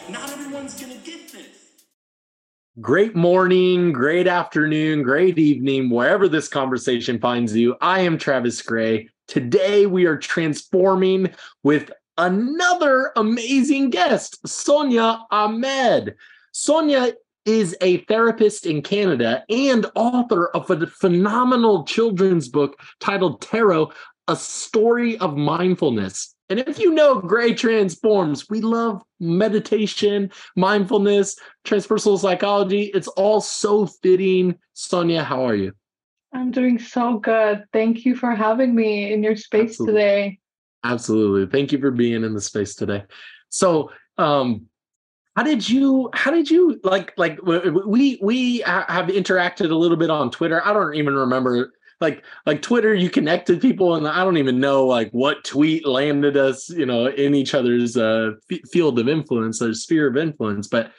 Not everyone's going to get this. Great morning, great afternoon, great evening, wherever this conversation finds you. I am Travis Gray. Today we are transforming with another amazing guest, Sonia Ahmed. Sonia is a therapist in Canada and author of a phenomenal children's book titled Tarot, A Story of Mindfulness. And if you know Gray Transforms, we love meditation, mindfulness, transpersonal psychology. It's all so fitting. Sonia, how are you? I'm doing so good. Thank you for having me in your space Absolutely. today. Absolutely. Thank you for being in the space today. So, how did you we have interacted a little bit on Twitter. I don't even remember like Twitter, you connect with people and I don't even know like what tweet landed us, in each other's field of influence or sphere of influence, but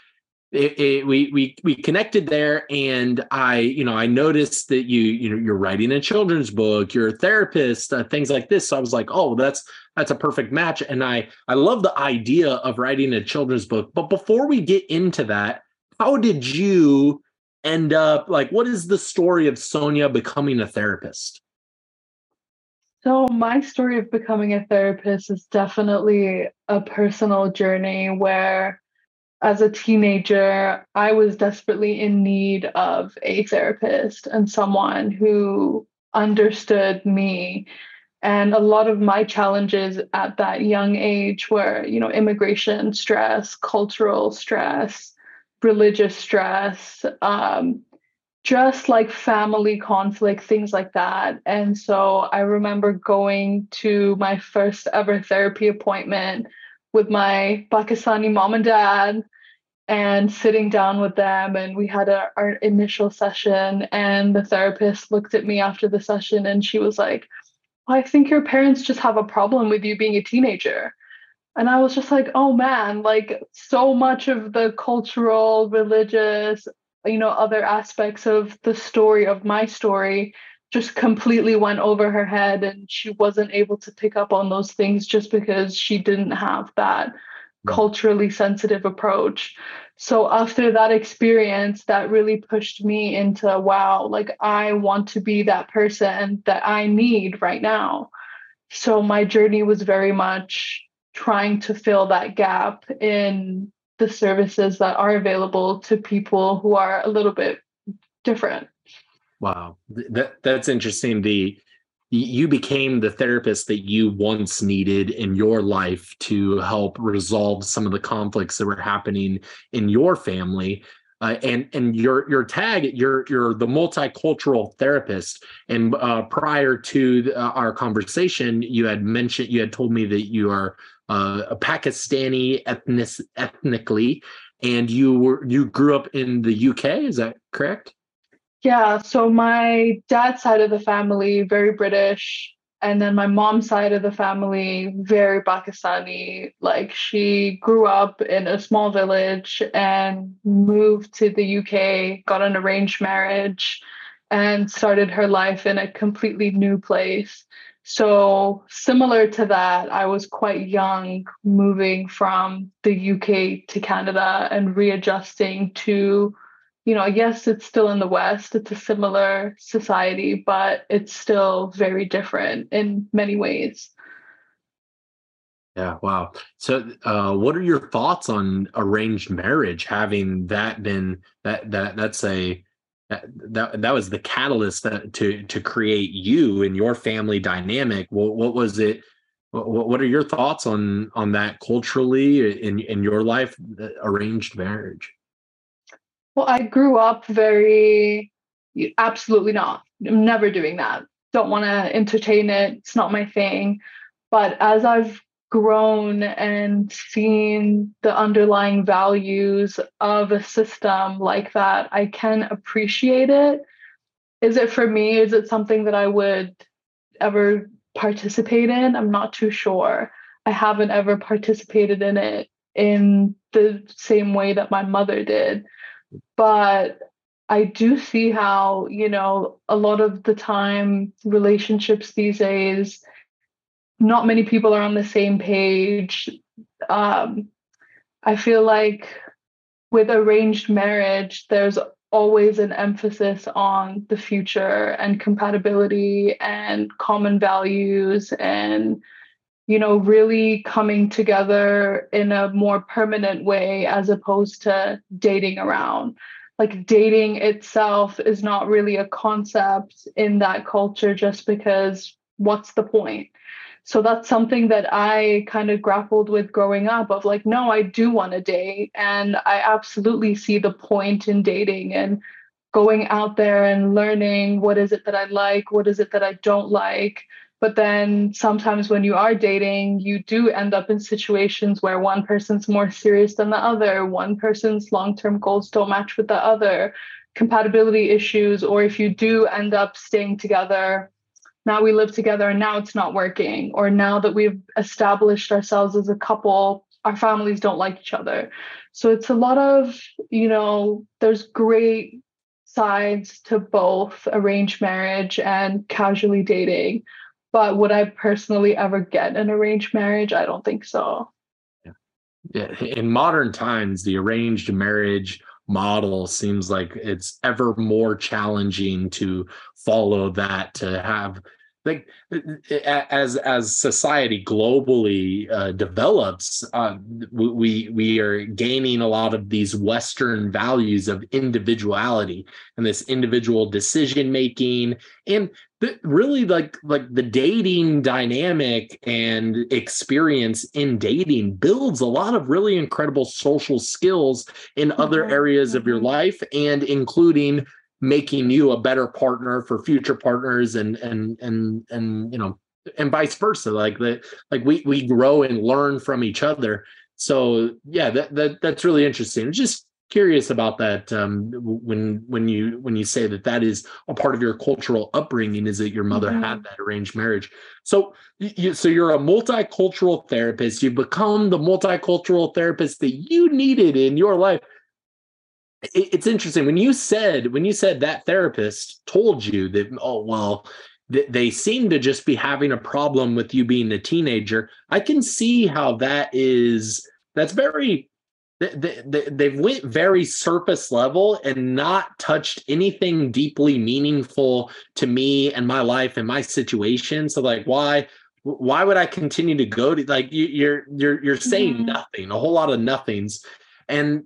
we connected there, and I noticed that you're writing a children's book, you're a therapist, things like this. So I was like, oh, that's a perfect match, and I love the idea of writing a children's book. But before we get into that, how did you end up, like, what is the story of Sonia becoming a therapist? So, my story of becoming a therapist is definitely a personal journey where, as a teenager, I was desperately in need of a therapist and someone who understood me. And a lot of my challenges at that young age were, immigration stress, cultural stress, religious stress, just like family conflict, things like that. And so I remember going to my first ever therapy appointment with my Pakistani mom and dad and sitting down with them. And we had our initial session. And the therapist looked at me after the session and she was like, I think your parents just have a problem with you being a teenager. And I was just like, oh man, like so much of the cultural, religious, other aspects of the story of my story just completely went over her head. And she wasn't able to pick up on those things just because she didn't have that culturally sensitive approach. So after that experience, that really pushed me into, wow, like I want to be that person that I need right now. So my journey was very much trying to fill that gap in the services that are available to people who are a little bit different. Wow, that's interesting. You became the therapist that you once needed in your life to help resolve some of the conflicts that were happening in your family. And your tag, you're the multicultural therapist. And prior to our conversation, you had told me that you are a Pakistani ethnically, and you grew up in the UK. Is that correct? Yeah, so my dad's side of the family, very British, and then my mom's side of the family, very Pakistani. Like she grew up in a small village and moved to the UK, got an arranged marriage, and started her life in a completely new place. So, similar to that, I was quite young moving from the UK to Canada and readjusting to, yes, it's still in the West, it's a similar society, but it's still very different in many ways. Yeah, wow. So, what are your thoughts on arranged marriage? Having that been that's a that was the catalyst to create you and your family dynamic. What was it? What are your thoughts on that culturally in your life, arranged marriage? Well, I grew up very, absolutely not. I'm never doing that. Don't want to entertain it. It's not my thing. But as I've grown and seen the underlying values of a system like that, I can appreciate it. Is it for me? Is it something that I would ever participate in? I'm not too sure. I haven't ever participated in it in the same way that my mother did. But I do see how, a lot of the time relationships these days, not many people are on the same page. Um, I feel like with arranged marriage, there's always an emphasis on the future and compatibility and common values and, really coming together in a more permanent way as opposed to dating around. Like dating itself is not really a concept in that culture just because what's the point? So that's something that I kind of grappled with growing up of like, no, I do want to date. And I absolutely see the point in dating and going out there and learning what is it that I like, what is it that I don't like. But then sometimes when you are dating, you do end up in situations where one person's more serious than the other, one person's long-term goals don't match with the other, compatibility issues, or if you do end up staying together, now we live together and now it's not working, or now that we've established ourselves as a couple, our families don't like each other. So it's a lot of, there's great sides to both arranged marriage and casually dating. But would I personally ever get an arranged marriage? I don't think so. Yeah. In modern times, the arranged marriage model seems like it's ever more challenging to follow that, to have like as society globally develops, we are gaining a lot of these Western values of individuality and this individual decision making, and really like the dating dynamic and experience in dating builds a lot of really incredible social skills in other areas of your life, and including making you a better partner for future partners, and and vice versa, like that, like we grow and learn from each other. So yeah, that's really interesting. Just curious about that. When you say that is a part of your cultural upbringing, is that your mother had that arranged marriage. So you're a multicultural therapist. You become the multicultural therapist that you needed in your life. It's interesting when you said that therapist told you that, oh well, they seem to just be having a problem with you being a teenager. I can see how that's very, they've went very surface level and not touched anything deeply meaningful to me and my life and my situation. So like, why would I continue to go to, like, you're saying nothing, a whole lot of nothings, and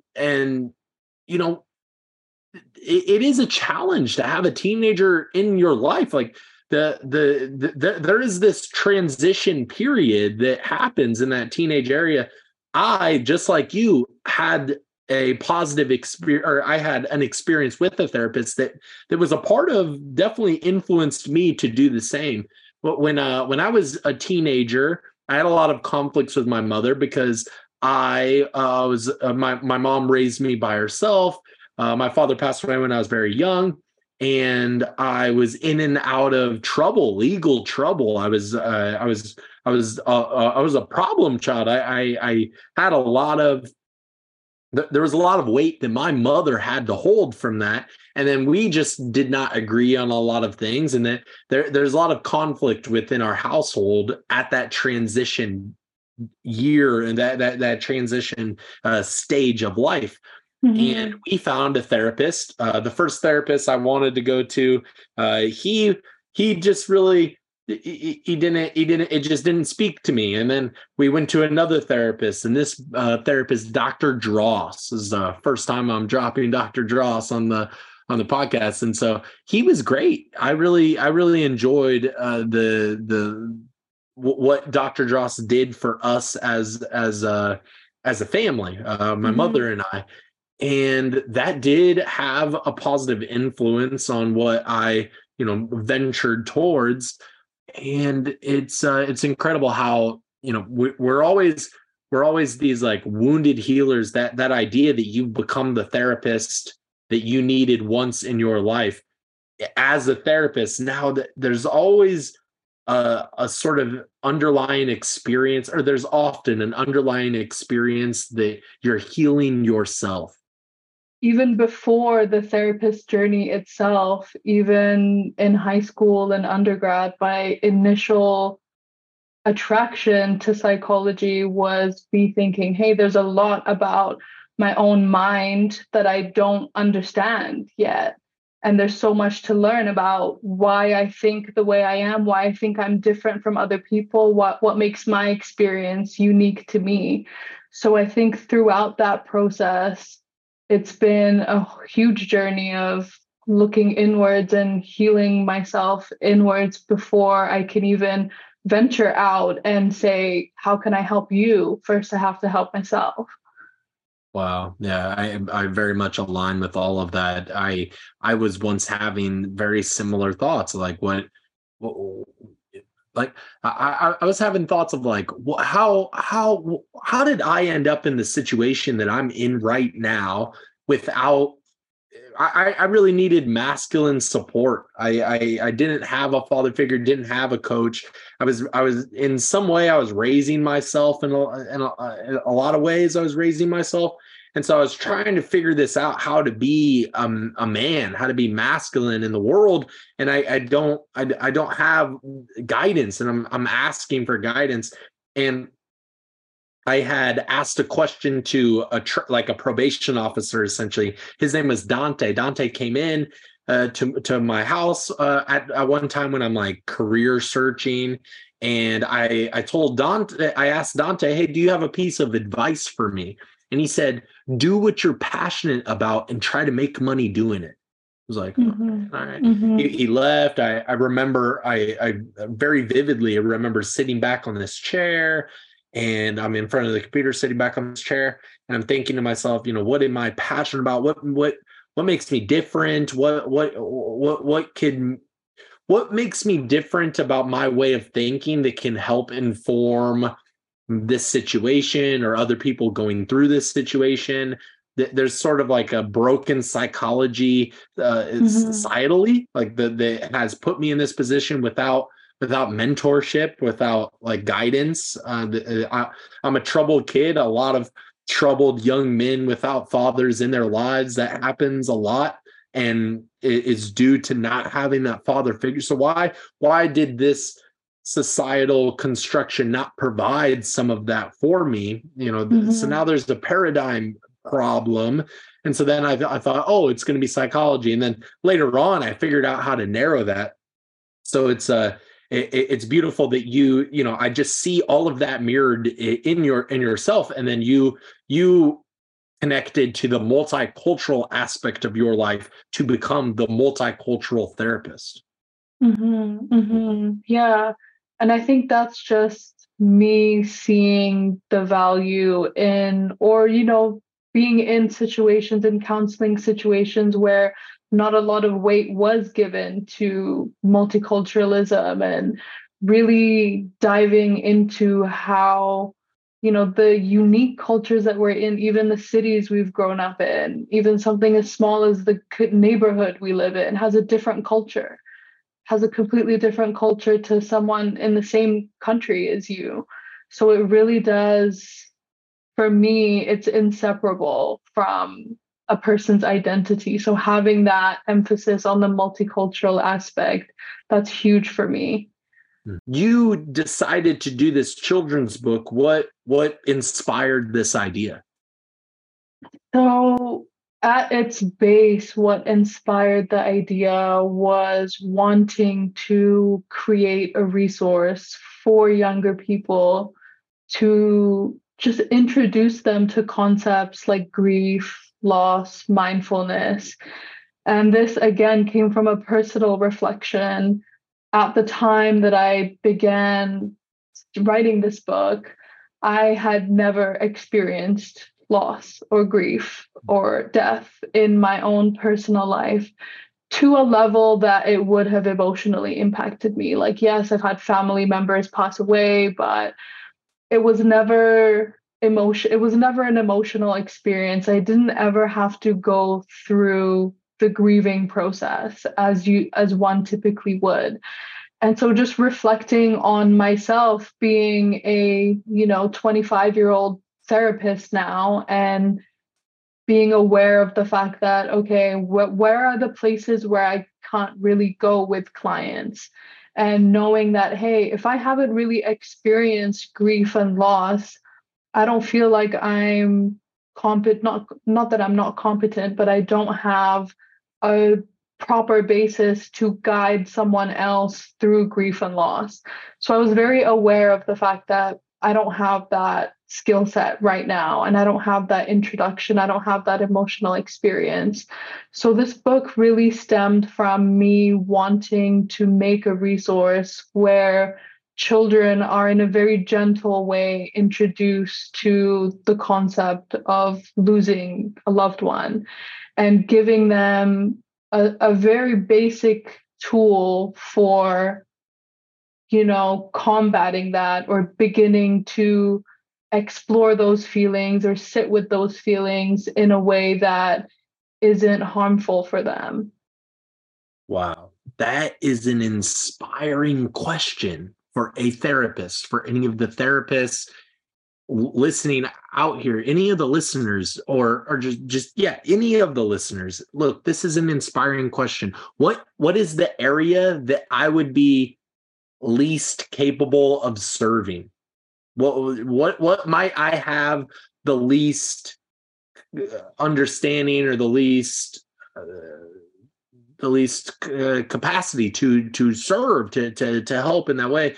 it is a challenge to have a teenager in your life. Like there is this transition period that happens in that teenage area. I, just like you, had a positive experience, or I had an experience with a therapist that was a part of, definitely influenced me to do the same. But when I was a teenager, I had a lot of conflicts with my mother because I was my mom raised me by herself. My father passed away when I was very young, and I was in and out of trouble, legal trouble. I was a problem child. I had a lot of, there was a lot of weight that my mother had to hold from that, and then we just did not agree on a lot of things, and that there's a lot of conflict within our household at that transition year and that transition stage of life. And we found a therapist. The first therapist I wanted to go to, he just really, he didn't, it just didn't speak to me. And then we went to another therapist, and this therapist, Dr. Dross, is the first time I'm dropping Dr. Dross on the podcast. And so he was great. I really enjoyed what Dr. Dross did for us as a family, my mother and I. And that did have a positive influence on what I, ventured towards. And it's incredible how, we're always these like wounded healers, that idea that you become the therapist that you needed once in your life. As a therapist, now that there's always a sort of underlying experience, or there's often an underlying experience that you're healing yourself. Even before the therapist journey itself, even in high school and undergrad, my initial attraction to psychology was me thinking, hey, there's a lot about my own mind that I don't understand yet. And there's so much to learn about why I think the way I am, why I think I'm different from other people, what makes my experience unique to me. So I think throughout that process, it's been a huge journey of looking inwards and healing myself inwards before I can even venture out and say, how can I help you? First, I have to help myself. Wow. Yeah, I very much align with all of that. I was once having very similar thoughts, like what like I was having thoughts of like how did I end up in the situation that I'm in right now without I really needed masculine support. I didn't have a father figure, didn't have a coach. I was in some way I was raising myself in a lot of ways. I was raising myself, and so I was trying to figure this out: how to be a man, how to be masculine in the world. And I don't have guidance, and I'm asking for guidance. And I had asked a question to like a probation officer, essentially. His name was Dante. Dante came in to my house at one time when I'm like career searching, and I told Dante, I asked Dante, "Hey, do you have a piece of advice for me?" And he said, "Do what you're passionate about and try to make money doing it." I was like, Mm-hmm. all right. Mm-hmm. He left. I remember, I very vividly, I remember sitting back on this chair, and I'm in front of the computer sitting back on this chair, and I'm thinking to myself, what am I passionate about? What makes me different? What makes me different about my way of thinking that can help inform this situation or other people going through this situation? There's sort of like a broken psychology Mm-hmm. societally, like that has put me in this position without mentorship, without like guidance. I'm a troubled kid. A lot of troubled young men without fathers in their lives. That happens a lot, and it's due to not having that father figure. So why did this societal construction not provide some of that for me? So Mm-hmm. now there's the paradigm problem. And so then I thought, oh, it's going to be psychology. And then later on, I figured out how to narrow that. So it's beautiful that I just see all of that mirrored in yourself, and then you connected to the multicultural aspect of your life to become the multicultural therapist. Mm-hmm. Mm-hmm. Yeah. And I think that's just me seeing the value in, or, being in situations and counseling situations where not a lot of weight was given to multiculturalism and really diving into how, the unique cultures that we're in, even the cities we've grown up in, even something as small as the neighborhood we live in has a different culture, has a completely different culture to someone in the same country as you. So it really does, for me, it's inseparable from a person's identity. So having that emphasis on the multicultural aspect, that's huge for me. You decided to do this children's book. What inspired this idea? So, at its base, what inspired the idea was wanting to create a resource for younger people to just introduce them to concepts like grief, loss, mindfulness. And this again came from a personal reflection. At the time that I began writing this book, I had never experienced loss or grief or death in my own personal life to a level that it would have emotionally impacted me. Like, yes, I've had family members pass away, but it was never an emotional experience. I didn't ever have to go through the grieving process as one typically would. And so just reflecting on myself being a 25-year-old therapist now, and being aware of the fact that, okay, where are the places where I can't really go with clients? And knowing that, hey, if I haven't really experienced grief and loss, I don't feel like I'm competent, not that I'm not competent, but I don't have a proper basis to guide someone else through grief and loss. So I was very aware of the fact that I don't have that skill set right now, and I don't have that introduction, I don't have that emotional experience. So this book really stemmed from me wanting to make a resource where children are in a very gentle way introduced to the concept of losing a loved one, and giving them a very basic tool for, combating that, or beginning to explore those feelings or sit with those feelings in a way that isn't harmful for them. Wow. That is an inspiring question for a therapist, for any of the therapists listening out here, any of the listeners, or just yeah, any of the listeners. Look, this is an inspiring question. What is the area that I would be least capable of serving? What might I have the least understanding, or the least capacity to serve, to help in that way?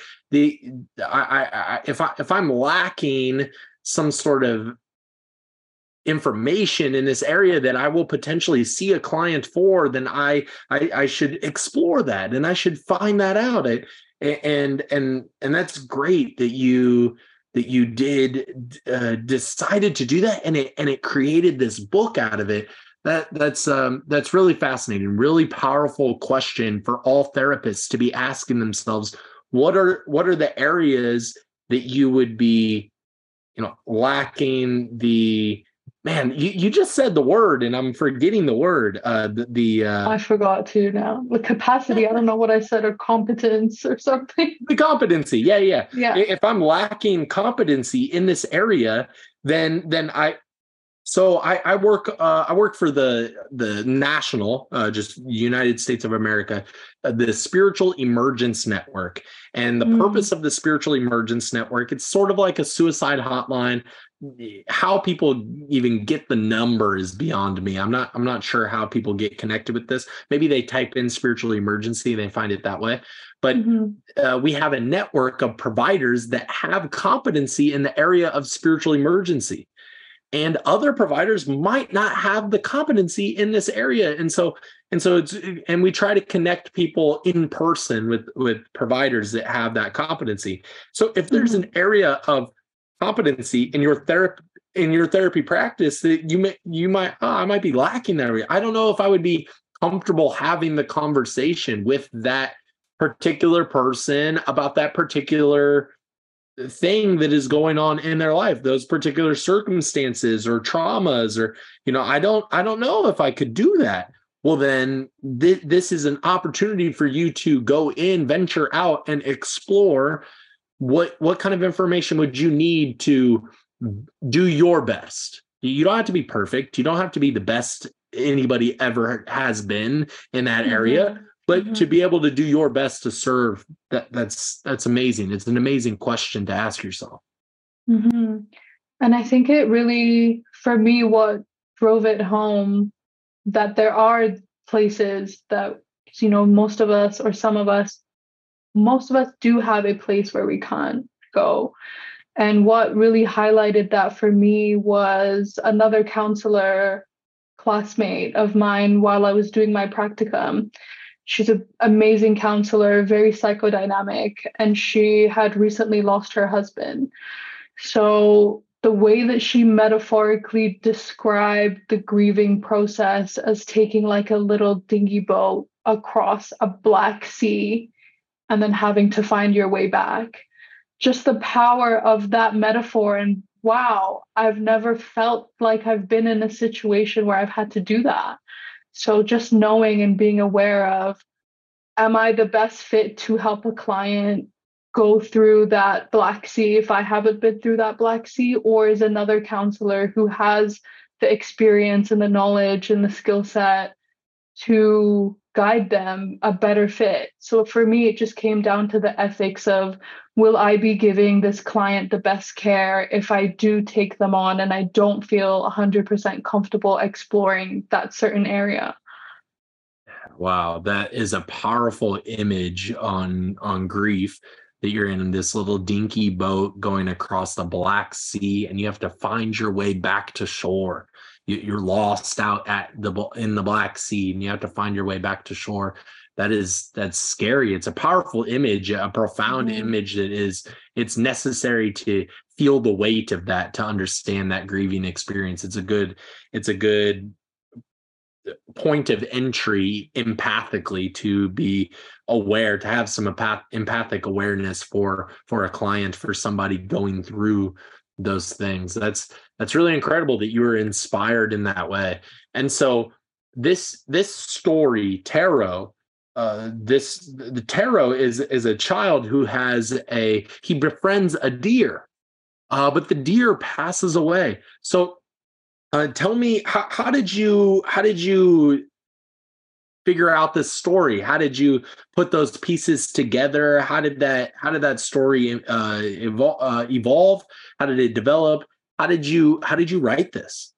If I'm lacking some sort of information in this area that I will potentially see a client for, then I should explore that, and I should find that out. And that's great that you decided to do that, and it created this book out of it. That's really fascinating, really powerful question for all therapists to be asking themselves. What are the areas that you would be, lacking the, man, you just said the word and I'm forgetting the word. I forgot to now. The capacity, I don't know what I said, or competence or something. The competency. Yeah. Yeah. If I'm lacking competency in this area, then I work for the national, just United States of America, the Spiritual Emergence Network. And the purpose of the Spiritual Emergence Network, it's sort of like a suicide hotline. How people even get the number is beyond me. I'm not sure how people get connected with this. Maybe they type in spiritual emergency and they find it that way. But we have a network of providers that have competency in the area of spiritual emergency. And other providers might not have the competency in this area. And so we try to connect people in person with providers that have that competency. So if there's an area of competency in your therapy practice that I might be lacking that area. I don't know if I would be comfortable having the conversation with that particular person about that particular thing that is going on in their life, those particular circumstances or traumas, or I don't know if I could do that. Well, then this is an opportunity for you to go in, venture out, and explore what kind of information would you need to do your best. You don't have to be perfect. You don't have to be the best anybody ever has been in that area. But to be able to do your best to serve, that's amazing. It's an amazing question to ask yourself. And I think it really, for me, what drove it home, that there are places that, most of us do have a place where we can't go. And what really highlighted that for me was another counselor classmate of mine while I was doing my practicum. She's an amazing counselor, very psychodynamic, and she had recently lost her husband. So the way that she metaphorically described the grieving process as taking like a little dinghy boat across a black sea and then having to find your way back, just the power of that metaphor. And wow, I've never felt like I've been in a situation where I've had to do that. So just knowing and being aware of, am I the best fit to help a client go through that Black Sea if I haven't been through that Black Sea? Or is another counselor who has the experience and the knowledge and the skill set to guide them a better fit. So for me, it just came down to the ethics of, will I be giving this client the best care if I do take them on and I don't feel 100% comfortable exploring that certain area? Wow, that is a powerful image on grief, that you're in this little dinky boat going across the Black Sea and you have to find your way back to shore. You're lost out in the Black Sea and you have to find your way back to shore. That's scary. It's a powerful image, a profound image it's necessary to feel the weight of that, to understand that grieving experience. It's a good point of entry empathically, to be aware, to have some empathic awareness for a client, for somebody going through those things. That's really incredible that you were inspired in that way. And so this story, Taro, the Taro is a child who he befriends a deer, but the deer passes away. So tell me, how did you figure out this story? How did you put those pieces together? How did that story evolve? How did it develop? How did you write this?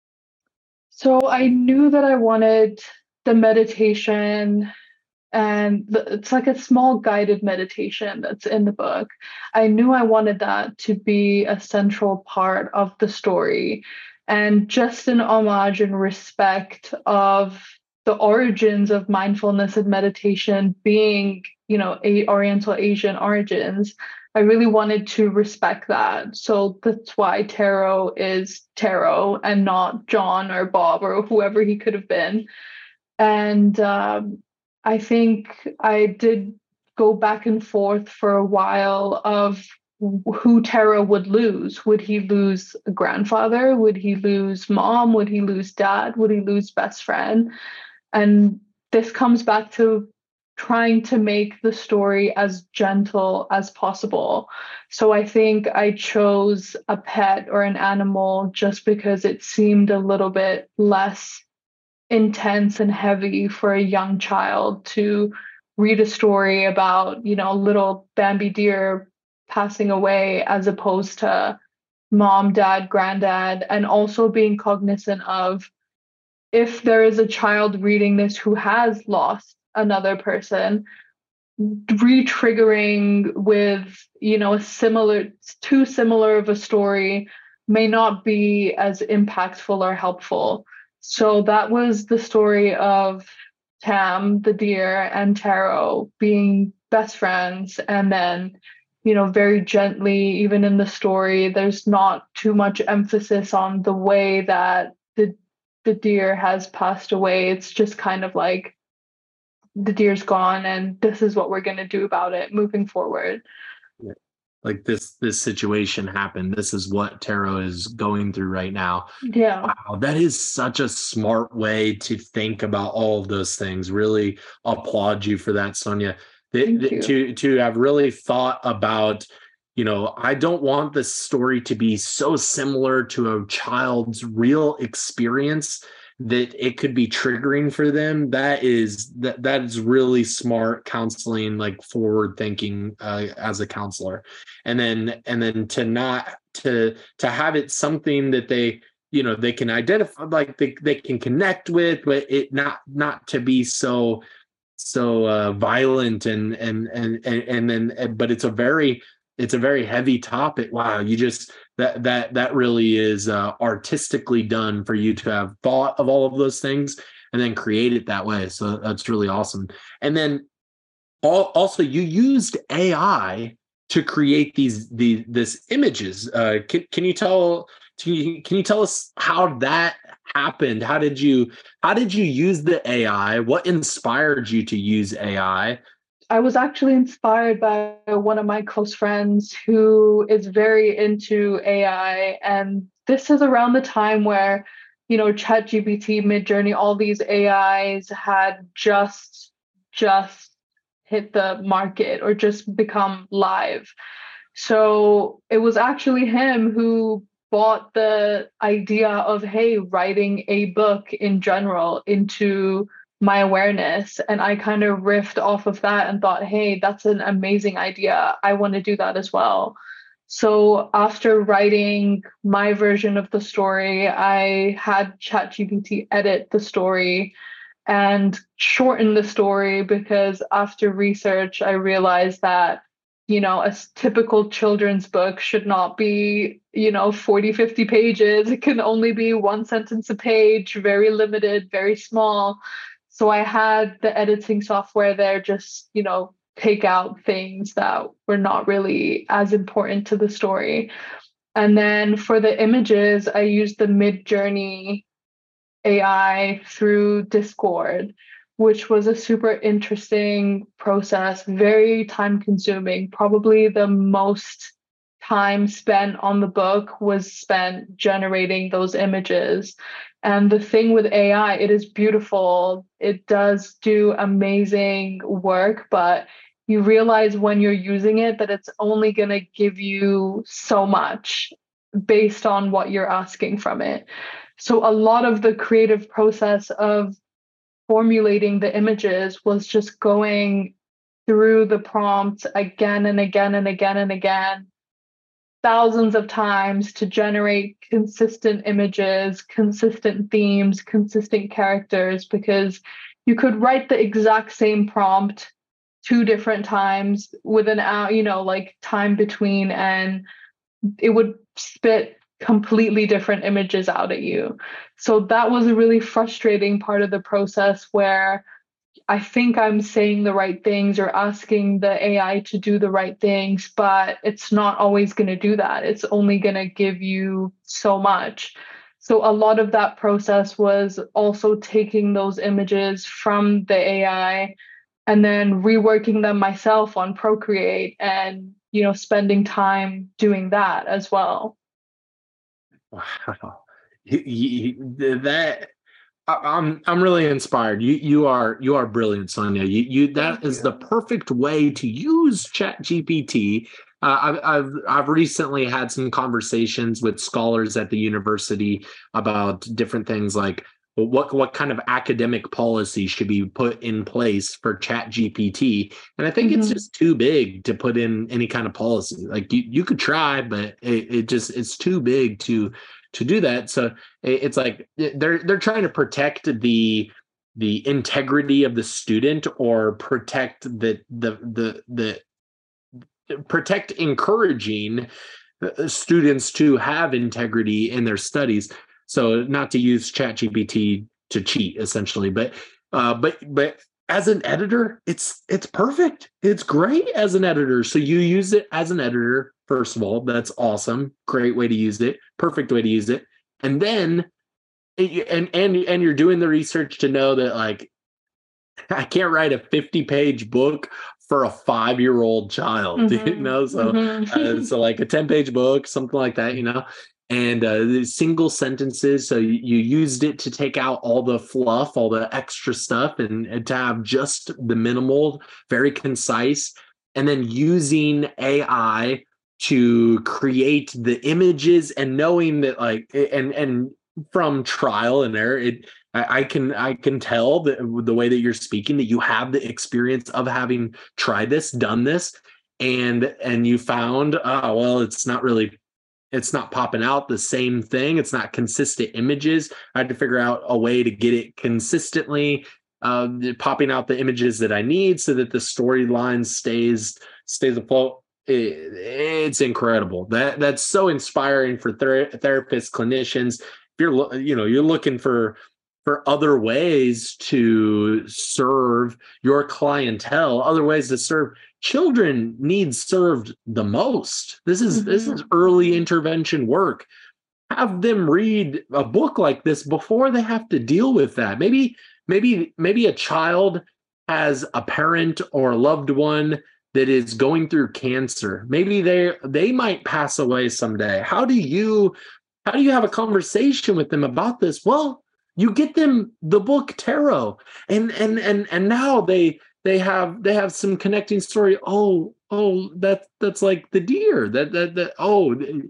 So I knew that I wanted the meditation, and it's like a small guided meditation that's in the book. I knew I wanted that to be a central part of the story, and just an homage and respect of the origins of mindfulness and meditation being, Oriental Asian origins. I really wanted to respect that. So that's why Taro is Taro and not John or Bob or whoever he could have been. And I think I did go back and forth for a while of who Taro would lose. Would he lose a grandfather? Would he lose mom? Would he lose dad? Would he lose best friend? And this comes back to trying to make the story as gentle as possible. So I think I chose a pet or an animal just because it seemed a little bit less intense and heavy for a young child to read a story about, little Bambi deer passing away, as opposed to mom, dad, granddad, and also being cognizant of, if there is a child reading this who has lost another person, re-triggering with, too similar of a story may not be as impactful or helpful. So that was the story of Tam, the deer, and Taro being best friends. And then, very gently, even in the story, there's not too much emphasis on the way that the deer has passed away. It's just kind of like, the deer's gone and this is what we're going to do about it moving forward. Like this situation happened. This is what Taro is going through right now. Yeah. Wow, that is such a smart way to think about all of those things. Really applaud you for that, Sonia. To have really thought about, I don't want this story to be so similar to a child's real experience that it could be triggering for them. That is really smart counseling, like forward thinking as a counselor. And then to have it something that they can identify, like they can connect with, but it not to be so violent and then, but it's a very heavy topic. Wow, you just that really is artistically done for you to have thought of all of those things and then create it that way. So that's really awesome. And then also you used AI to create this images. Can you tell us how that happened? How did you use the AI? What inspired you to use AI? I was actually inspired by one of my close friends who is very into AI. And this is around the time where, ChatGPT, Midjourney, all these AIs had just hit the market or just become live. So it was actually him who brought the idea of, hey, writing a book in general into my awareness. And I kind of riffed off of that and thought, hey, that's an amazing idea. I want to do that as well. So after writing my version of the story, I had ChatGPT edit the story and shorten the story, because after research, I realized that, a typical children's book should not be, 40, 50 pages. It can only be one sentence a page, very limited, very small. So I had the editing software there just, take out things that were not really as important to the story. And then for the images, I used the Midjourney AI through Discord, which was a super interesting process, very time consuming. Probably the most time spent on the book was spent generating those images. And the thing with AI, it is beautiful. It does do amazing work, but you realize when you're using it that it's only going to give you so much based on what you're asking from it. So a lot of the creative process of formulating the images was just going through the prompt again and again and again and again, thousands of times, to generate consistent images, consistent themes, consistent characters, because you could write the exact same prompt 2 different times with an hour, like time between, and it would spit completely different images out at you. So that was a really frustrating part of the process, where I think I'm saying the right things or asking the AI to do the right things, but it's not always going to do that. It's only going to give you so much. So a lot of that process was also taking those images from the AI and then reworking them myself on Procreate, and spending time doing that as well. Wow. That I'm really inspired. You are brilliant, Sonia. That is the perfect way to use ChatGPT. I've recently had some conversations with scholars at the university about different things, like what kind of academic policy should be put in place for ChatGPT. And I think it's just too big to put in any kind of policy. Like you could try, but it's too big to do that. So it's like they're trying to protect the integrity of the student, or protect the protect encouraging students to have integrity in their studies. So not to use ChatGPT to cheat, essentially, but as an editor, it's perfect. It's great as an editor. So you use it as an editor. First of all, that's awesome. Great way to use it. Perfect way to use it. And then, and you're doing the research to know that, like, I can't write a 50-page book for a 5-year-old child, So like a 10-page book, something like that, and the single sentences. So you used it to take out all the fluff, all the extra stuff, and to have just the minimal, very concise, and then using AI to create the images, and knowing that, like, and from trial and error, I can tell that the way that you're speaking, that you have the experience of having tried this, done this, and you found, well, it's not popping out the same thing. It's not consistent images. I had to figure out a way to get it consistently popping out the images that I need, so that the storyline stays afloat. It's incredible. That's so inspiring for therapists, clinicians. If you're looking for other ways to serve your clientele, other ways to serve children, needs served the most. This is early intervention work. Have them read a book like this before they have to deal with that. Maybe a child has a parent or a loved one that is going through cancer. Maybe they might pass away someday. How do you have a conversation with them about this? Well, you get them the book Tarot, and now they have some connecting story. Oh, that's like the deer.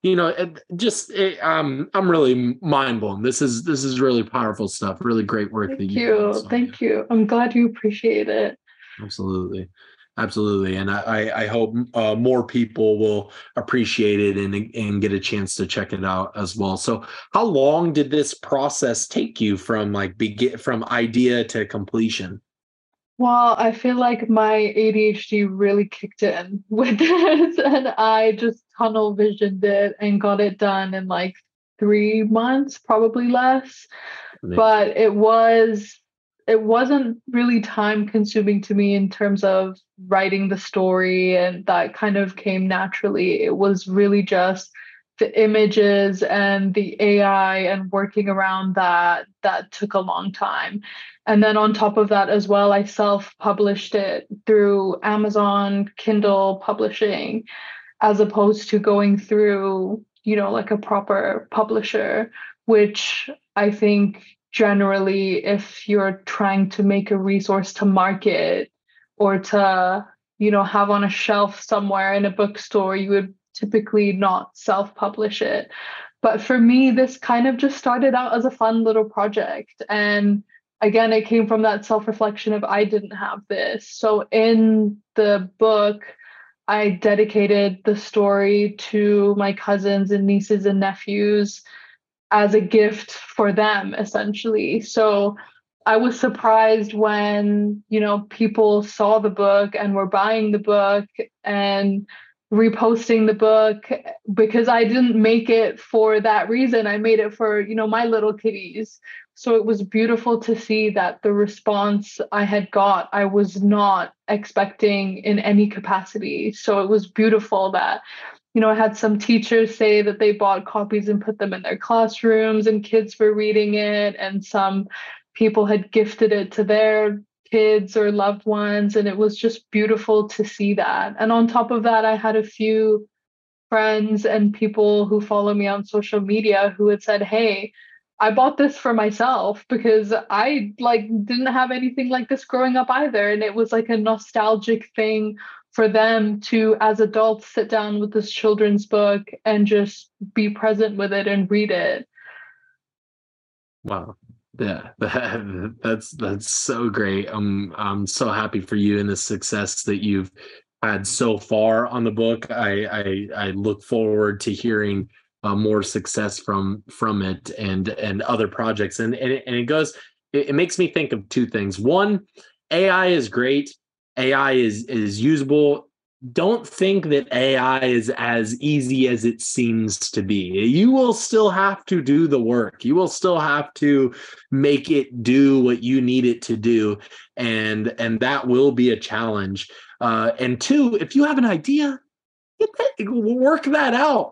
I'm really mind blown. This is really powerful stuff. Really great work that Thank you've done. you. So yeah. Thank you. I'm glad you appreciate it. Absolutely. Absolutely. And I hope more people will appreciate it and get a chance to check it out as well. So how long did this process take you from from idea to completion? Well, I feel like my ADHD really kicked in with this, and I just tunnel visioned it and got it done in like 3 months, probably less. Amazing. But it wasn't really time consuming to me in terms of writing the story, and that kind of came naturally. It was really just the images and the AI and working around that took a long time. And then on top of that as well, I self-published it through Amazon Kindle publishing as opposed to going through, like a proper publisher, which I think generally, if you're trying to make a resource to market or to, have on a shelf somewhere in a bookstore, you would typically not self-publish it. But for me, this kind of just started out as a fun little project. And again, it came from that self-reflection of I didn't have this. So in the book, I dedicated the story to my cousins and nieces and nephews as a gift for them, essentially. So I was surprised when, people saw the book and were buying the book and reposting the book because I didn't make it for that reason. I made it for, my little kitties. So it was beautiful to see that the response I had got, I was not expecting in any capacity. So it was beautiful that, I had some teachers say that they bought copies and put them in their classrooms and kids were reading it. And some people had gifted it to their kids or loved ones. And it was just beautiful to see that. And on top of that, I had a few friends and people who follow me on social media who had said, "Hey, I bought this for myself because I didn't have anything like this growing up either." And it was like a nostalgic thing for them to, as adults, sit down with this children's book and just be present with it and read it. Wow. Yeah, that's so great. I'm so happy for you and the success that you've had so far on the book. I look forward to hearing more success from it and other projects. And it makes me think of two things. One, AI is great. AI is usable. Don't think that AI is as easy as it seems to be. You will still have to do the work. You will still have to make it do what you need it to do, and that will be a challenge. And two, if you have an idea, work that out.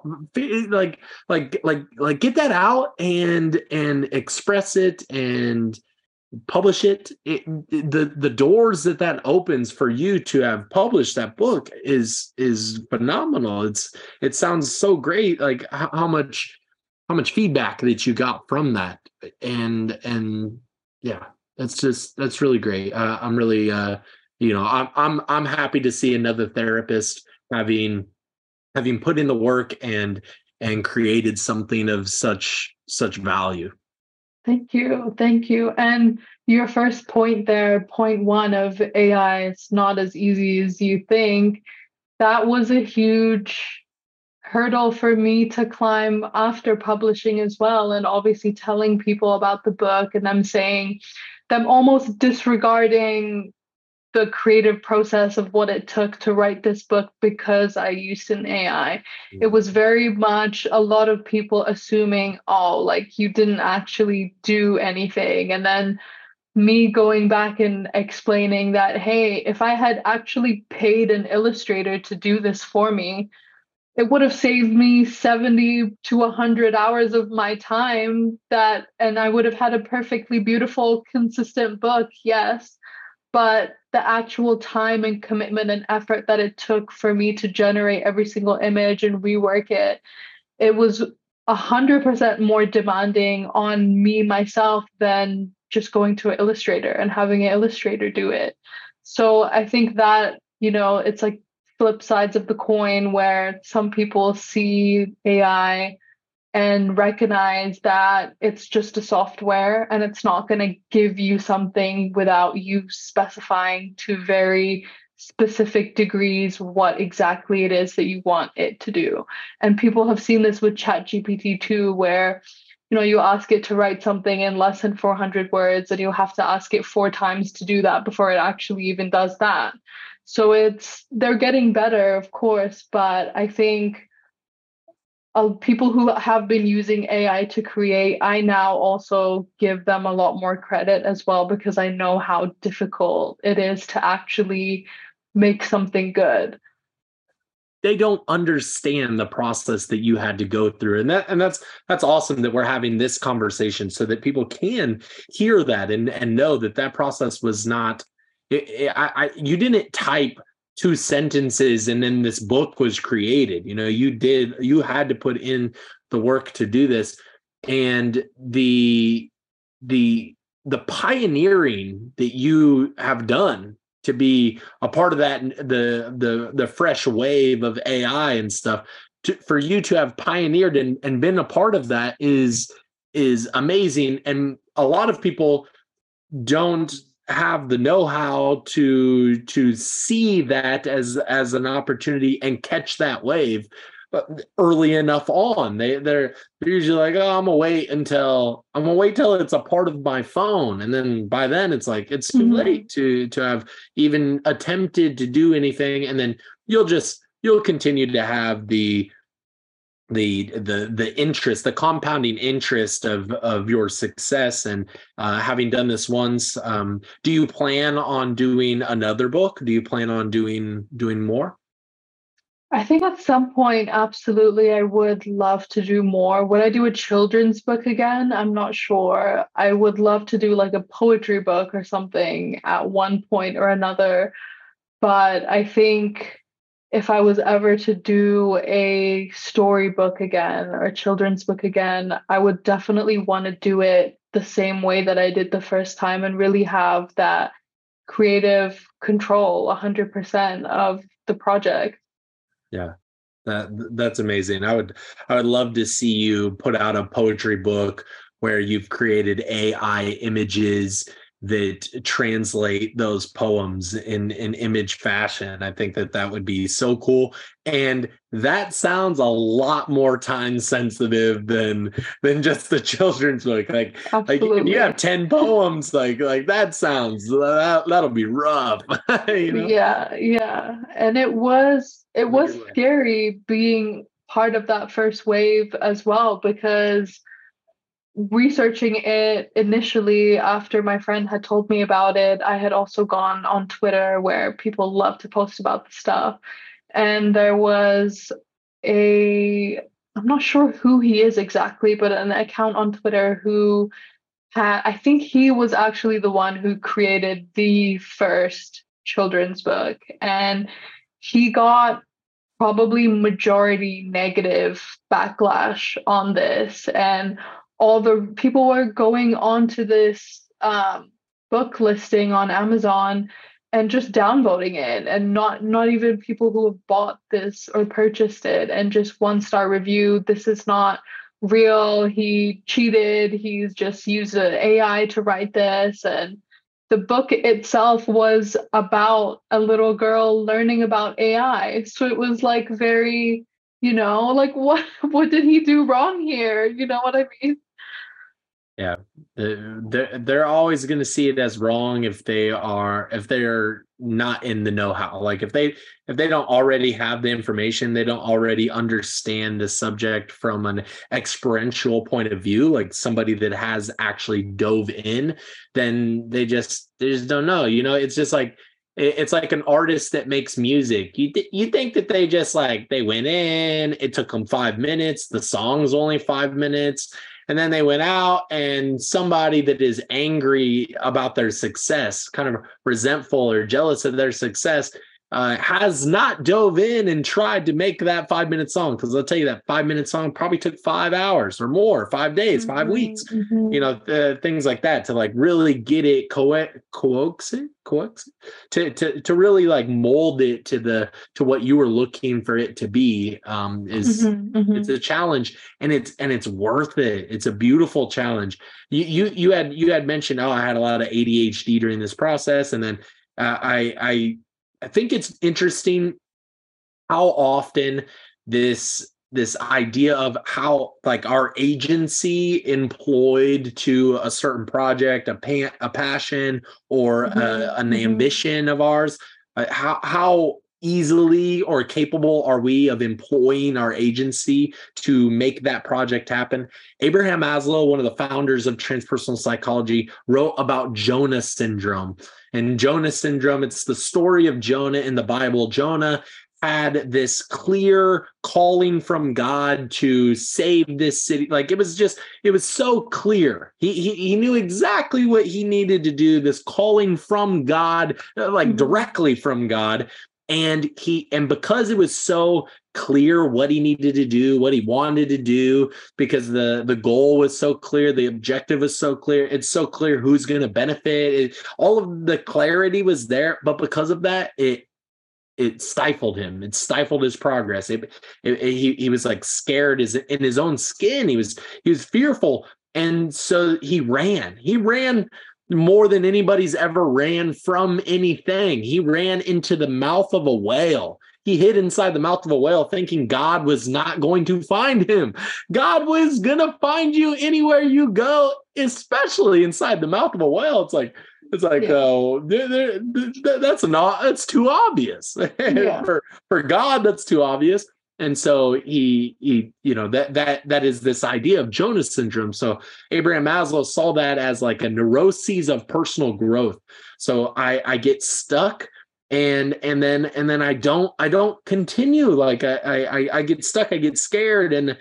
Get that out and express it and publish the doors that opens for you to have published that book is phenomenal. It sounds so great, like how much feedback that you got from that. And yeah, that's really great. I'm really I'm happy to see another therapist having put in the work and created something of such value. Thank you. Thank you. And your first point there, point one of AI, it's not as easy as you think. That was a huge hurdle for me to climb after publishing as well. And obviously telling people about the book and them almost disregarding the creative process of what it took to write this book because I used an AI. It was very much a lot of people assuming, oh, like you didn't actually do anything. And then me going back and explaining that, hey, if I had actually paid an illustrator to do this for me, it would have saved me 70 to 100 hours of my time and I would have had a perfectly beautiful, consistent book, yes. But the actual time and commitment and effort that it took for me to generate every single image and rework it, it was 100% more demanding on me myself than just going to an illustrator and having an illustrator do it. So I think that, it's like flip sides of the coin where some people see AI and recognize that it's just a software and it's not going to give you something without you specifying to very specific degrees what exactly it is that you want it to do. And people have seen this with ChatGPT too, where you ask it to write something in less than 400 words, and you have to ask it 4 times to do that before it actually even does that. So they're getting better, of course, but I think people who have been using AI to create, I now also give them a lot more credit as well, because I know how difficult it is to actually make something good. They don't understand the process that you had to go through, and that's awesome that we're having this conversation so that people can hear that and know that process was not. You didn't type 2 sentences and then this book was created. You had to put in the work to do this, and the pioneering that you have done to be a part of that, the fresh wave of AI and stuff, for you to have pioneered and been a part of that is amazing. And a lot of people don't have the know-how to see that as an opportunity and catch that wave early enough on. They're usually like, oh, I'm gonna wait till it's a part of my phone, and then by then it's like it's too late to have even attempted to do anything. And then you'll continue to have the interest, the compounding interest of your success. And having done this once, do you plan on doing another book? Do you plan on doing more? I think at some point, absolutely, I would love to do more. Would I do a children's book again? I'm not sure. I would love to do like a poetry book or something at one point or another. But I think if I was ever to do a storybook again or a children's book again, I would definitely want to do it the same way that I did the first time and really have that creative control 100% of the project. Yeah, that's amazing. I would love to see you put out a poetry book where you've created AI images that translate those poems in image fashion. I think that would be so cool. And that sounds a lot more time sensitive than just the children's book. Like if you have 10 poems, like that'll be rough. Yeah. And it was scary being part of that first wave as well, because researching it initially after my friend had told me about it, I had also gone on Twitter where people love to post about the stuff. And there was I'm not sure who he is exactly, but an account on Twitter who I think he was actually the one who created the first children's book. And he got probably majority negative backlash on this. And all the people were going onto this book listing on Amazon and just downvoting it, and not even people who have bought this or purchased it, and just 1-star review. This is not real. He cheated. He's just used an AI to write this. And the book itself was about a little girl learning about AI. So it was like very, like what did he do wrong here? You know what I mean? Yeah, they're always going to see it as wrong if they're not in the know-how. Like if they don't already have the information, they don't already understand the subject from an experiential point of view, like somebody that has actually dove in, then they just don't know. It's just like it's like an artist that makes music. You think that they just like they went in, it took them 5 minutes, the song's only 5 minutes. And then they went out, and somebody that is angry about their success, kind of resentful or jealous of their success, has not dove in and tried to make that 5-minute song. Because I'll tell you, that 5-minute song probably took 5 hours or more, 5 days, 5 weeks, things like that, to like really get it to really like mold it to what you were looking for it to be. It's a challenge, and it's worth it. It's a beautiful challenge. You had mentioned, oh, I had a lot of ADHD during this process, and then I think it's interesting how often this idea of how like our agency employed to a certain project, a passion, or an ambition of ours, how easily or capable are we of employing our agency to make that project happen? Abraham Maslow, one of the founders of transpersonal psychology, wrote about Jonah syndrome. And Jonah syndrome, it's the story of Jonah in the Bible. Jonah had this clear calling from God to save this city. Like it was so clear. He knew exactly what he needed to do, this calling from God, like directly from God. And because it was so clear what he needed to do, what he wanted to do, because the goal was so clear, the objective was so clear, it's so clear who's going to benefit. All of the clarity was there, but because of that, it stifled him. It stifled his progress. He was like scared in his own skin. He was fearful, and so he ran. He ran more than anybody's ever ran from anything. He ran into the mouth of a whale. He hid inside the mouth of a whale thinking God was not going to find him. God was going to find you anywhere you go, especially inside the mouth of a whale. Oh, that's too obvious. For God, that's too obvious. And so he that is this idea of Jonah syndrome. So Abraham Maslow saw that as like a neuroses of personal growth. So I get stuck, and then I don't continue. Like I get stuck, I get scared, and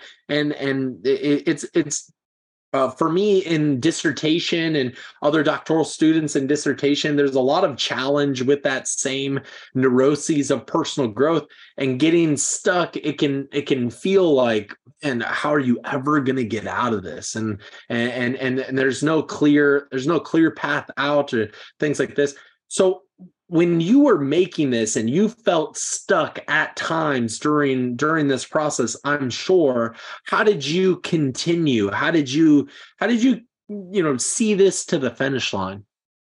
it's for me in dissertation and other doctoral students in dissertation, there's a lot of challenge with that same neuroses of personal growth, and getting stuck. It can feel like, and how are you ever going to get out of this? And there's no clear path out, or things like this. So when you were making this and you felt stuck at times during this process, I'm sure, how did you continue? How did you see this to the finish line?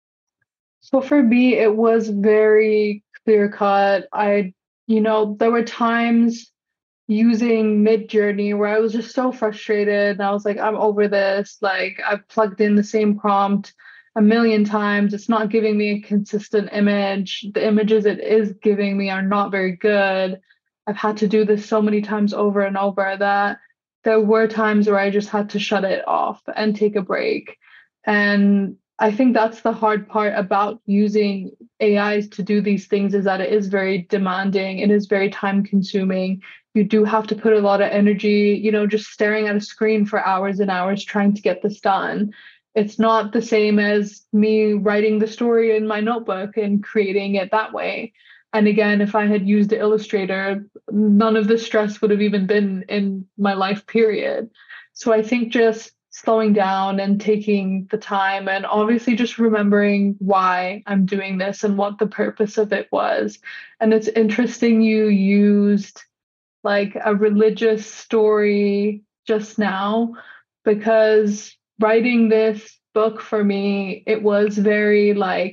So for me, it was very clear cut. There were times using Midjourney where I was just so frustrated, and I was like, I'm over this. Like, I've plugged in the same prompt a million times. It's not giving me a consistent image. The images it is giving me are not very good. I've had to do this so many times over and over that there were times where I just had to shut it off and take a break. And I think that's the hard part about using AIs to do these things, is that it is very demanding. It is very time consuming. You do have to put a lot of energy, just staring at a screen for hours and hours trying to get this done. It's not the same as me writing the story in my notebook and creating it that way. And again, if I had used Illustrator, none of the stress would have even been in my life, period. So I think just slowing down and taking the time, and obviously just remembering why I'm doing this and what the purpose of it was. And it's interesting you used like a religious story just now, because writing this book for me, it was very like,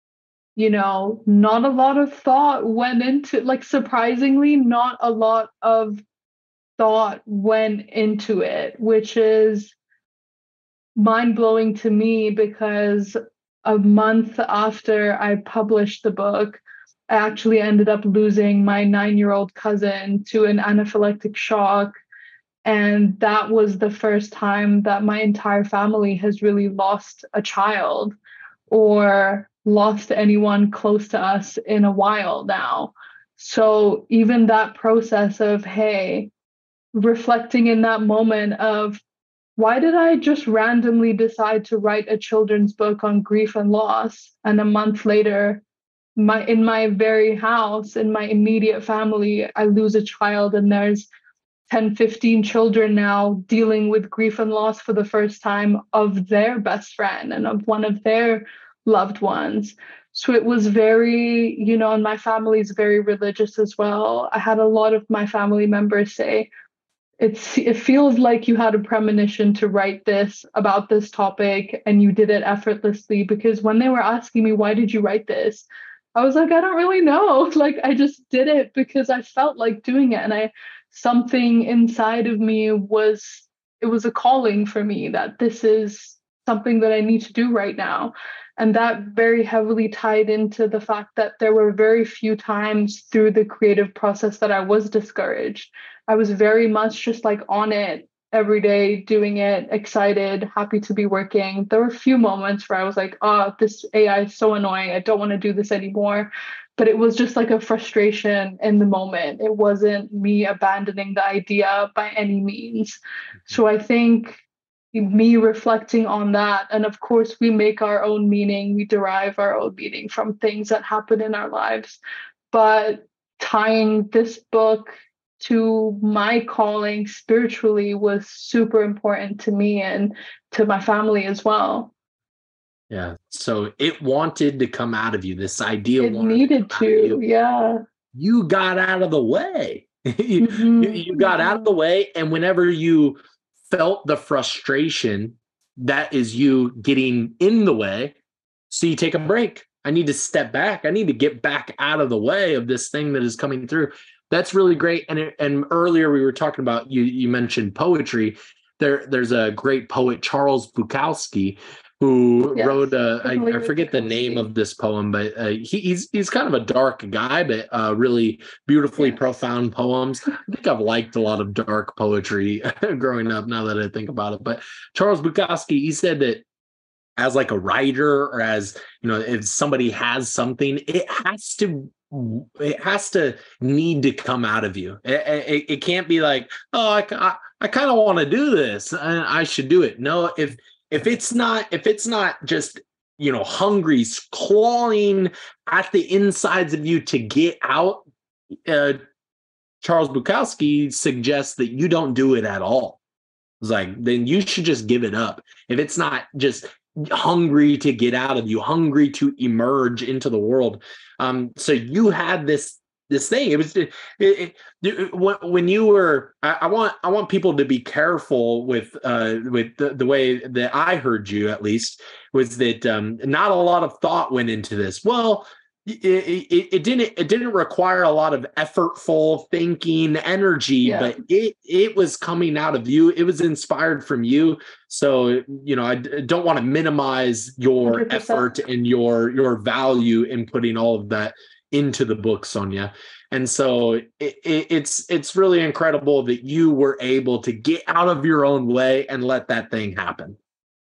not a lot of thought went into, like, surprisingly, not a lot of thought went into it, which is mind-blowing to me, because a month after I published the book, I actually ended up losing my 9-year-old cousin to an anaphylactic shock. And that was the first time that my entire family has really lost a child or lost anyone close to us in a while now. So even that process of, hey, reflecting in that moment of, why did I just randomly decide to write a children's book on grief and loss? And a month later, in my very house, in my immediate family, I lose a child, and there's 10, 15 children now dealing with grief and loss for the first time of their best friend and of one of their loved ones. So it was very, and my family is very religious as well. I had a lot of my family members say, it feels like you had a premonition to write this about this topic and you did it effortlessly, because when they were asking me, why did you write this? I was like, I don't really know. Like, I just did it because I felt like doing it. And something inside of me it was a calling for me that this is something that I need to do right now. And that very heavily tied into the fact that there were very few times through the creative process that I was discouraged. I was very much just like on it every day, doing it, excited, happy to be working. There were a few moments where I was like, oh, this AI is so annoying. I don't want to do this anymore. But it was just like a frustration in the moment. It wasn't me abandoning the idea by any means. So I think me reflecting on that, and of course, we make our own meaning, we derive our own meaning from things that happen in our lives. But tying this book to my calling spiritually was super important to me and to my family as well. Yeah. So it wanted to come out of you. This idea It wanted needed to come out of to, you. yeah. You got out of the way. you, Mhm, you got out of the way. And whenever you felt the frustration, that is you getting in the way. So you take a break. I need to step back. I need to get back out of the way of this thing that is coming through. That's really great. And earlier we were talking about, you mentioned poetry. There's a great poet, Charles Bukowski, who yes, wrote familiar I with forget the name Bukowski. of this poem, but he's kind of a dark guy, but really beautifully Yes. profound poems. I think I've liked a lot of dark poetry growing up, now that I think about it. But Charles Bukowski, he said that as like a writer, or as if somebody has something, it has to need to come out of you. It can't be like, oh, I kind of want to do this and I should do it. No, if it's not just hungry, clawing at the insides of you to get out, uh, Charles Bukowski suggests that you don't do it at all. It's like, then you should just give it up. If it's not just hungry to get out of you, hungry to emerge into the world. So you had this thing. It was when you were. I want people to be careful with the way that I heard you, at least, was that not a lot of thought went into this. Well, it didn't require a lot of effortful thinking, energy, Yeah. but it was coming out of you. It was inspired from you. So I don't want to minimize your 100%. effort and your value in putting all of that into the book, Sonia. And so it's really incredible that you were able to get out of your own way and let that thing happen.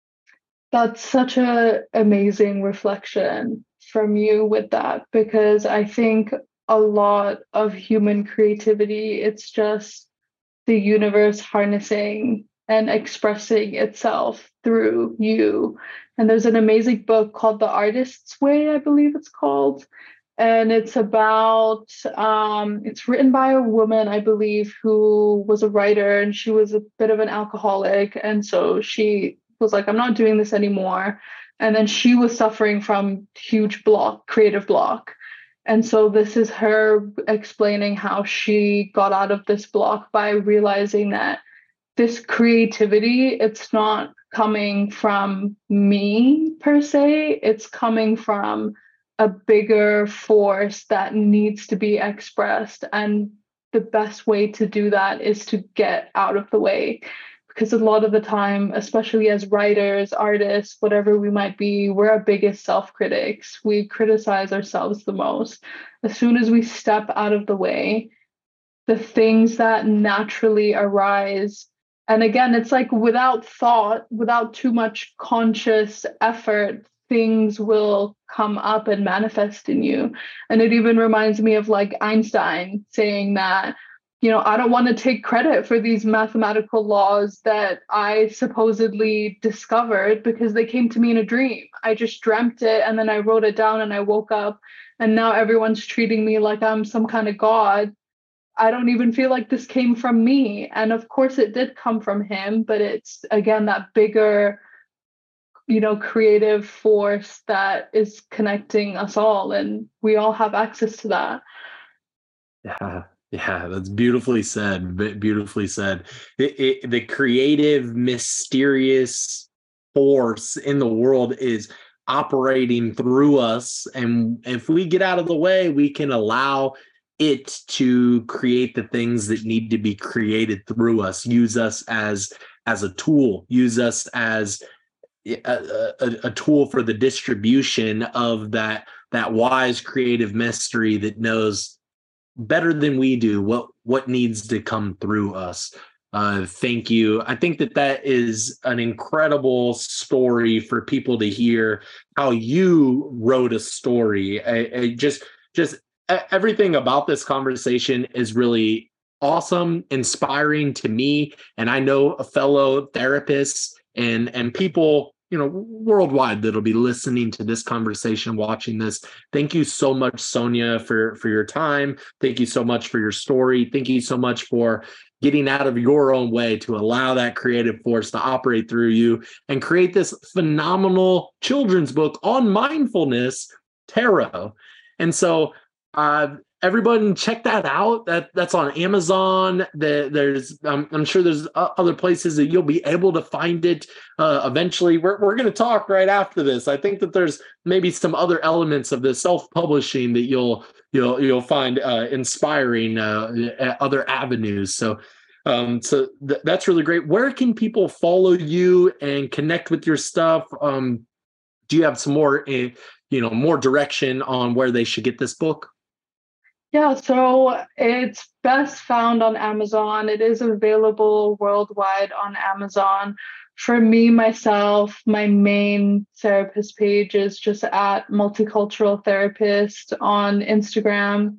That's such a amazing reflection from you with that, because I think a lot of human creativity, it's just the universe harnessing and expressing itself through you. And there's an amazing book called The Artist's Way, I believe it's called. And it's about, it's written by a woman, I believe, who was a writer, and she was a bit of an alcoholic. And so she was like, I'm not doing this anymore. And then she was suffering from huge creative block. And so this is her explaining how she got out of this block by realizing that this creativity, it's not coming from me per se, it's coming from a bigger force that needs to be expressed. And the best way to do that is to get out of the way. Because a lot of the time, especially as writers, artists, whatever we might be, we're our biggest self-critics. We criticize ourselves the most. As soon as we step out of the way, the things that naturally arise, and again, it's like without thought, without too much conscious effort, things will come up and manifest in you. And it even reminds me of like Einstein saying that I don't want to take credit for these mathematical laws that I supposedly discovered because they came to me in a dream. I just dreamt it and then I wrote it down and I woke up and now everyone's treating me like I'm some kind of god. I don't even feel like this came from me. And of course it did come from him, but it's again that bigger, creative force that is connecting us all and we all have access to that. Yeah. Yeah, that's beautifully said. Beautifully said. The creative, mysterious force in the world is operating through us. And if we get out of the way, we can allow it to create the things that need to be created through us, use us as a tool, use us as a tool for the distribution of that wise creative mystery that knows better than we do what needs to come through us. Thank you. I think that is an incredible story for people to hear how you wrote a story. I just everything about this conversation is really awesome, inspiring to me, and I know a fellow therapists and people worldwide that'll be listening to this conversation, watching this. Thank you so much, Sonia, for your time. Thank you so much for your story. Thank you so much for getting out of your own way to allow that creative force to operate through you and create this phenomenal children's book on mindfulness tarot. And so everyone check that out. That's on Amazon. There's I'm sure there's other places that you'll be able to find it eventually. We're going to talk right after this. I think that there's maybe some other elements of the self-publishing that you'll find inspiring other avenues. So that's really great. Where can people follow you and connect with your stuff? Do you have some more more direction on where they should get this book? Yeah, so it's best found on Amazon. It is available worldwide on Amazon. For me, myself, my main therapist page is just at Multicultural Therapist on Instagram.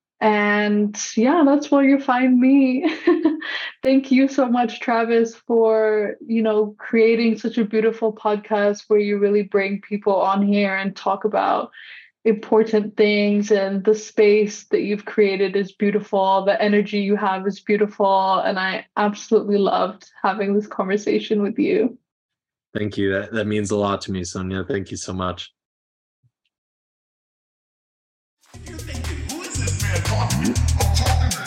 And yeah, that's where you find me. Thank you so much, Travis, for, creating such a beautiful podcast where you really bring people on here and talk about important things, and the space that you've created is beautiful. The energy you have is beautiful. And I absolutely loved having this conversation with you. Thank you. That means a lot to me, Sonia. Thank you so much. You're thinking, who is this man talking to? I'm talking to